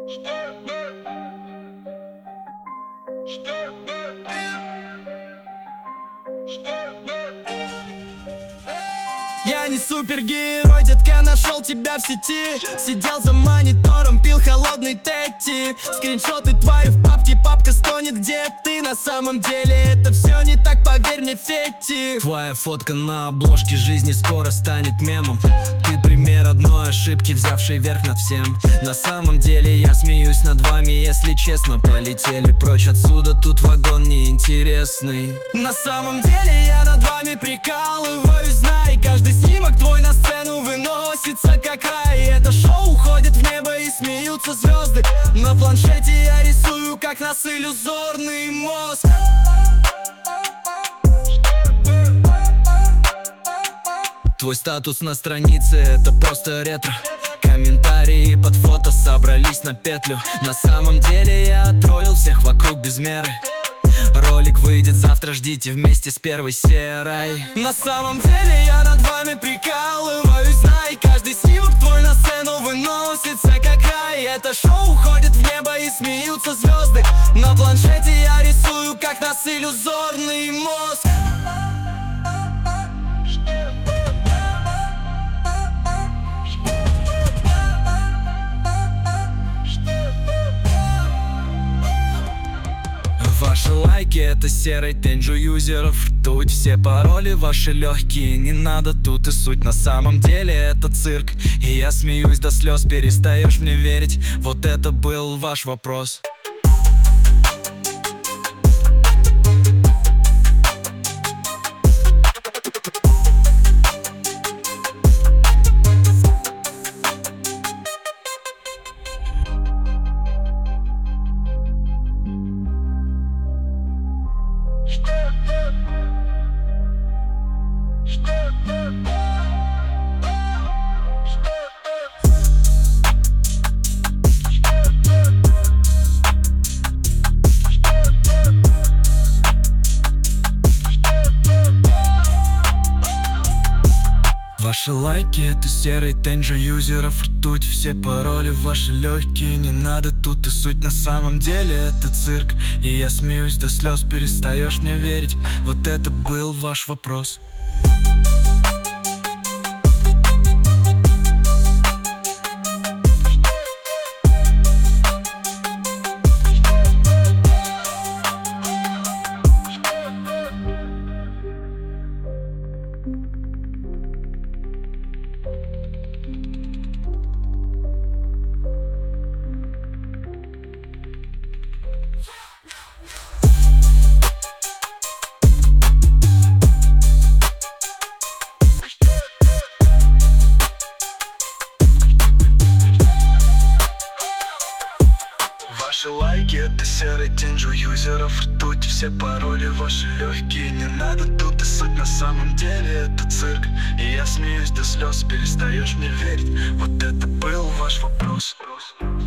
Я не супергерой, детка, нашел тебя в сети. Сидел за монитором, пил холодный тетти. Скриншоты твои в папке, папка стонет, где ты? На самом деле это все не так, поверь мне, Фетти. Твоя фотка на обложке жизни скоро станет мемом. Ты пример одной ошибки, взявшей верх над всем. На самом деле я смеюсь над вами, если честно. Полетели прочь отсюда, тут вагон неинтересный. На самом деле я над вами прикалываюсь, знай. Каждый снимок твой на сцену выносится как рай. Это шоу уходит в небо и смеются звезды. На планшете я рисую, как нас иллюзорный мозг. Твой статус на странице — это просто ретро. Комментарии под фото собрались на петлю. На самом деле я оттроллил всех вокруг без меры. Ролик выйдет завтра, ждите вместе с первой серой. На самом деле я над вами прикалываюсь, знай. Каждый снимок твой на сцену выносится как рай. Это шоу уходит в небо и смеются звезды. На планшете я рисую, как нас иллюзорный мозг. Ваши лайки — это серый тенджу юзеров. Ртуть, все пароли ваши легкие. Не надо тут и суть, на самом деле это цирк. И я смеюсь до слез, перестаешь мне верить. Вот это был ваш вопрос. Ваши лайки — это серый тенджу юзеров. Ртуть, все пароли ваши легкие. Не надо тут и суть, на самом деле это цирк. И я смеюсь до слез, перестаешь мне верить. Вот это был ваш вопрос. Ваши лайки — это серый тенджу юзеров. Ртуть, все пароли ваши легкие. Не надо тут и суть, на самом деле это цирк. И я смеюсь до слез, перестаешь мне верить. Вот это был ваш вопрос.